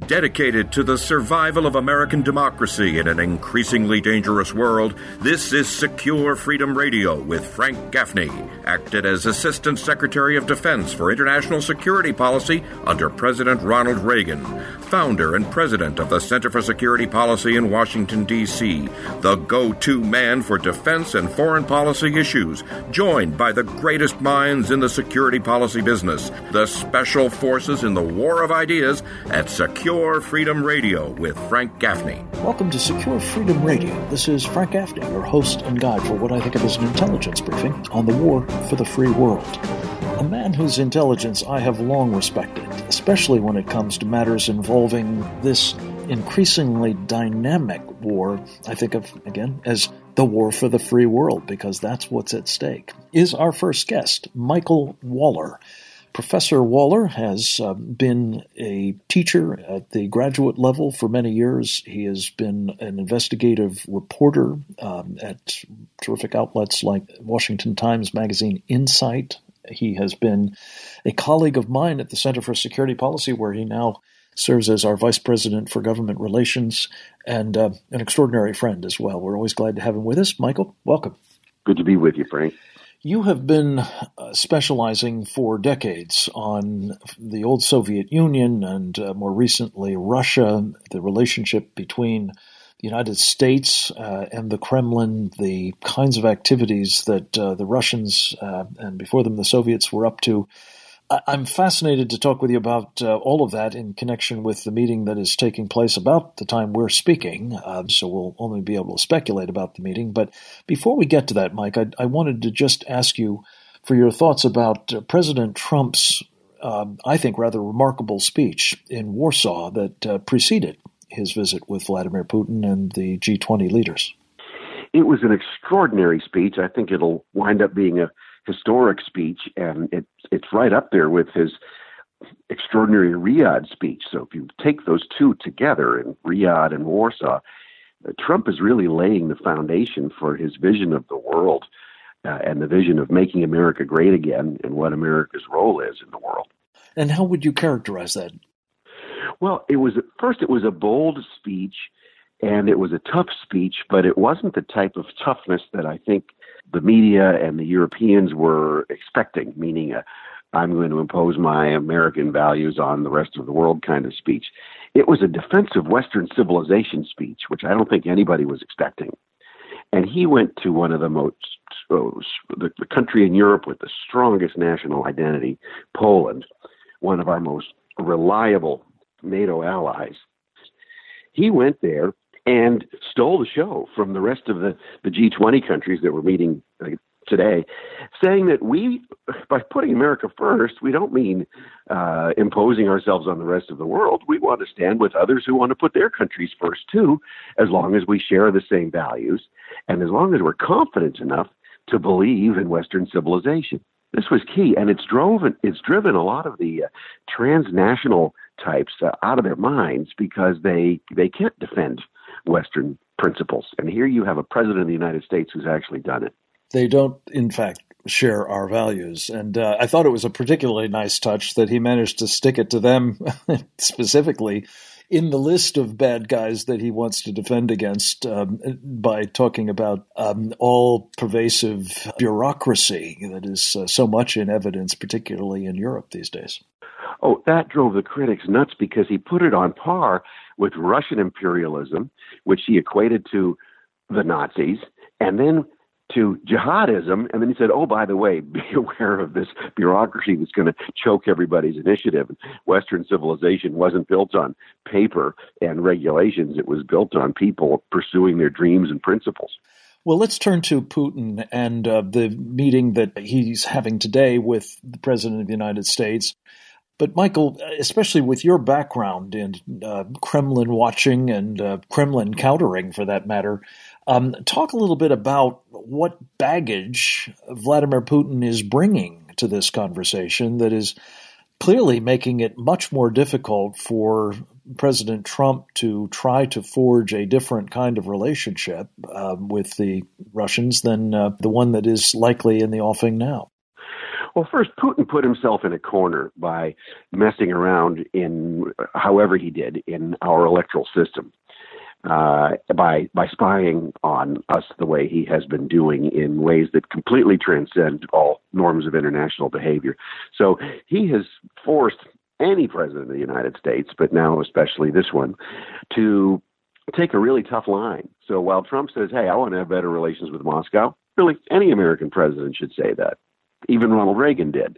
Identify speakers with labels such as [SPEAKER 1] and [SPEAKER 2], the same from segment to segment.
[SPEAKER 1] Dedicated to the survival of American democracy in an increasingly dangerous world, this is Secure Freedom Radio with Frank Gaffney, acted as Assistant Secretary of Defense for International Security Policy under President Ronald Reagan, founder and president of the Center for Security Policy in Washington, D.C., the go-to man for defense and foreign policy issues, joined by the greatest minds in the security policy business, the special forces in the war of ideas at Secure Freedom Radio with Frank Gaffney.
[SPEAKER 2] Welcome to Secure Freedom Radio. This is Frank Gaffney, your host and guide for what I think of as an intelligence briefing on the war for the free world. A man whose intelligence I have long respected, especially when it comes to matters involving this increasingly dynamic war, I think of, again, as the war for the free world, because that's what's at stake, is our first guest, Michael Waller. Professor Waller has been a teacher at the graduate level for many years. He has been an investigative reporter at terrific outlets like Washington Times Magazine Insight. He has been a colleague of mine at the Center for Security Policy, where he now serves as our Vice President for Government Relations, and an extraordinary friend as well. We're always glad to have him with us. Michael, welcome.
[SPEAKER 3] Good to be with you, Frank.
[SPEAKER 2] You have been specializing for decades on the old Soviet Union and more recently Russia, the relationship between the United States and the Kremlin, the kinds of activities that the Russians and before them the Soviets were up to. I'm fascinated to talk with you about all of that in connection with the meeting that is taking place about the time we're speaking, so we'll only be able to speculate about the meeting. But before we get to that, Mike, I wanted to just ask you for your thoughts about President Trump's, I think, rather remarkable speech in Warsaw that preceded his visit with Vladimir Putin and the G20 leaders.
[SPEAKER 3] It was an extraordinary speech. I think it'll wind up being a historic speech, and it's right up there with his extraordinary Riyadh speech. So if you take those two together in Riyadh and Warsaw, Trump is really laying the foundation for his vision of the world and the vision of making America great again and what America's role is in the world.
[SPEAKER 2] And how would you characterize that?
[SPEAKER 3] Well, it was a bold speech, and it was a tough speech, but it wasn't the type of toughness that I think the media and the Europeans were expecting, meaning I'm going to impose my American values on the rest of the world kind of speech. It was a defense of Western civilization speech, which I don't think anybody was expecting. And he went to one of the the country in Europe with the strongest national identity, Poland, one of our most reliable NATO allies. He went there and stole the show from the rest of the G20 countries that were meeting today, saying that by putting America first, we don't mean imposing ourselves on the rest of the world. We want to stand with others who want to put their countries first too, as long as we share the same values and as long as we're confident enough to believe in Western civilization. This was key, and it's driven a lot of the transnational types out of their minds because they can't defend Western principles. And here you have a president of the United States who's actually done it.
[SPEAKER 2] They don't, in fact, share our values. And I thought it was a particularly nice touch that he managed to stick it to them specifically in the list of bad guys that he wants to defend against by talking about all-pervasive bureaucracy that is so much in evidence, particularly in Europe these days.
[SPEAKER 3] Oh, that drove the critics nuts because he put it on par with Russian imperialism, which he equated to the Nazis, and then to jihadism. And then he said, oh, by the way, be aware of this bureaucracy that's going to choke everybody's initiative. Western civilization wasn't built on paper and regulations. It was built on people pursuing their dreams and principles.
[SPEAKER 2] Well, let's turn to Putin and the meeting that he's having today with the President of the United States. But Michael, especially with your background in Kremlin watching and Kremlin countering, for that matter, talk a little bit about what baggage Vladimir Putin is bringing to this conversation that is clearly making it much more difficult for President Trump to try to forge a different kind of relationship with the Russians than the one that is likely in the offing now.
[SPEAKER 3] Well, first, Putin put himself in a corner by messing around in, however he did, in our electoral system, by spying on us the way he has been doing in ways that completely transcend all norms of international behavior. So he has forced any president of the United States, but now especially this one, to take a really tough line. So while Trump says, hey, I want to have better relations with Moscow, really any American president should say that. Even Ronald Reagan did.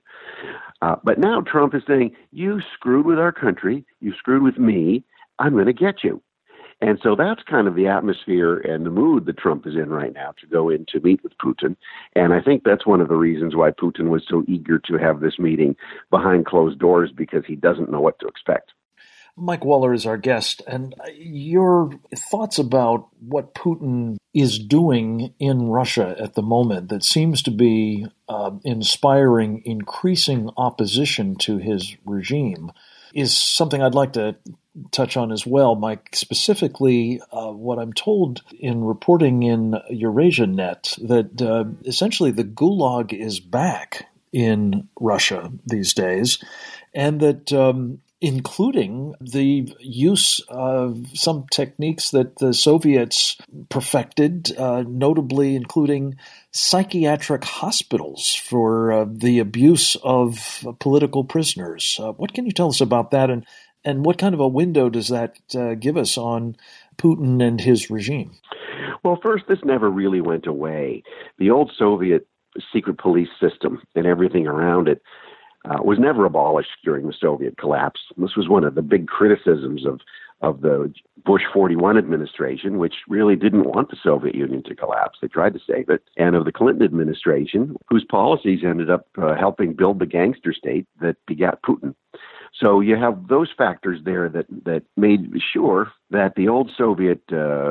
[SPEAKER 3] But now Trump is saying, you screwed with our country, you screwed with me, I'm going to get you. And so that's kind of the atmosphere and the mood that Trump is in right now to go in to meet with Putin. And I think that's one of the reasons why Putin was so eager to have this meeting behind closed doors, because he doesn't know what to expect.
[SPEAKER 2] Mike Waller is our guest, and your thoughts about what Putin is doing in Russia at the moment that seems to be inspiring increasing opposition to his regime is something I'd like to touch on as well, Mike. Specifically, what I'm told in reporting in Eurasia Net, that essentially the Gulag is back in Russia these days, and that including the use of some techniques that the Soviets perfected, notably including psychiatric hospitals for the abuse of political prisoners. What can you tell us about that, and what kind of a window does that give us on Putin and his regime?
[SPEAKER 3] Well, first, this never really went away. The old Soviet secret police system and everything around it was never abolished during the Soviet collapse. This was one of the big criticisms of the Bush 41 administration, which really didn't want the Soviet Union to collapse. They tried to save it. And of the Clinton administration, whose policies ended up helping build the gangster state that begat Putin. So you have those factors there that made sure that the old Soviet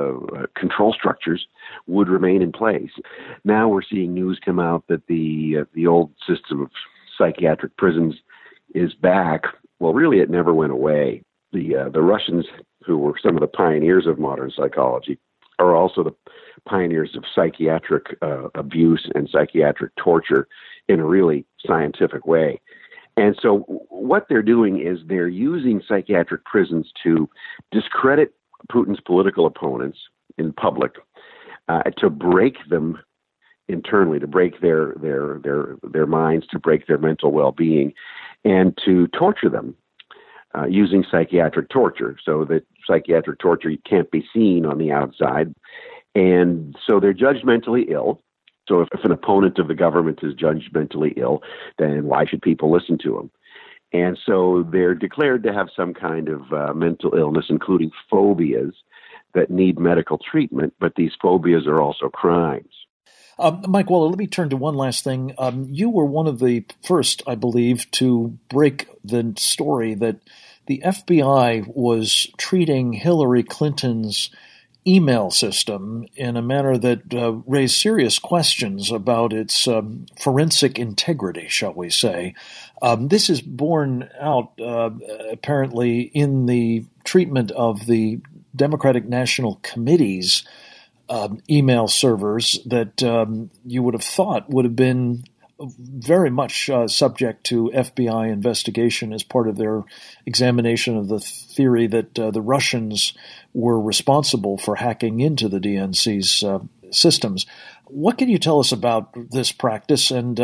[SPEAKER 3] control structures would remain in place. Now we're seeing news come out that the old system of psychiatric prisons is back. Well, really, it never went away. The Russians, who were some of the pioneers of modern psychology, are also the pioneers of psychiatric abuse and psychiatric torture in a really scientific way. And so what they're doing is they're using psychiatric prisons to discredit Putin's political opponents in public, to break them internally, to break their minds, to break their mental well-being, and to torture them using psychiatric torture, so that psychiatric torture can't be seen on the outside. And so they're judged mentally ill. So if an opponent of the government is judged mentally ill, then why should people listen to him? And so they're declared to have some kind of mental illness, including phobias that need medical treatment, but these phobias are also crimes.
[SPEAKER 2] Mike Waller, let me turn to one last thing. You were one of the first, I believe, to break the story that the FBI was treating Hillary Clinton's email system in a manner that raised serious questions about its forensic integrity, shall we say. This is borne out apparently in the treatment of the Democratic National Committee's email servers that you would have thought would have been very much subject to FBI investigation as part of their examination of the theory that the Russians were responsible for hacking into the DNC's systems. What can you tell us about this practice and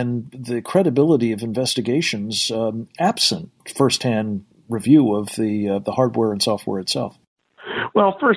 [SPEAKER 2] the credibility of investigations absent firsthand review of the hardware and software itself?
[SPEAKER 3] Well, first,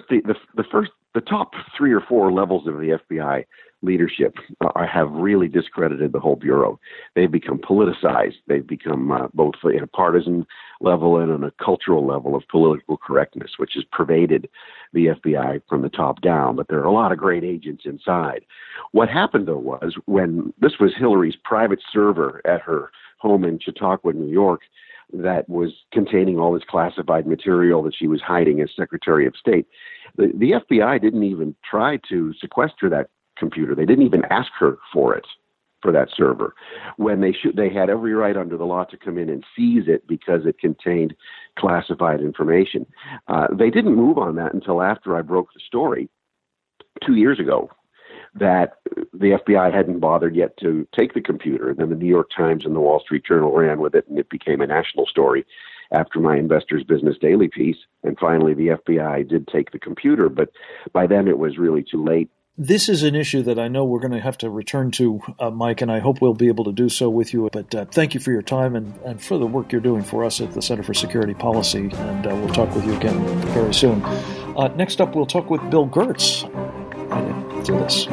[SPEAKER 3] the top 3 or 4 levels of the FBI leadership have really discredited the whole bureau. They've become politicized. They've become both at a partisan level and on a cultural level of political correctness, which has pervaded the FBI from the top down. But there are a lot of great agents inside. What happened, though, was when this was Hillary's private server at her home in Chautauqua, New York, that was containing all this classified material that she was hiding as Secretary of State. The FBI didn't even try to sequester that computer. They didn't even ask her for it, for that server, when they had every right under the law to come in and seize it because it contained classified information. They didn't move on that until after I broke the story 2 years ago, that the FBI hadn't bothered yet to take the computer. And then the New York Times and the Wall Street Journal ran with it, and it became a national story after my Investors Business Daily piece. And finally, the FBI did take the computer, but by then it was really too late.
[SPEAKER 2] This is an issue that I know we're going to have to return to, Mike, and I hope we'll be able to do so with you. But thank you for your time and for the work you're doing for us at the Center for Security Policy, and we'll talk with you again very soon. Next up, we'll talk with Bill Gertz. Do this.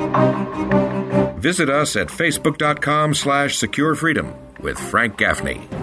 [SPEAKER 1] Visit us at facebook.com/securefreedom with Frank Gaffney.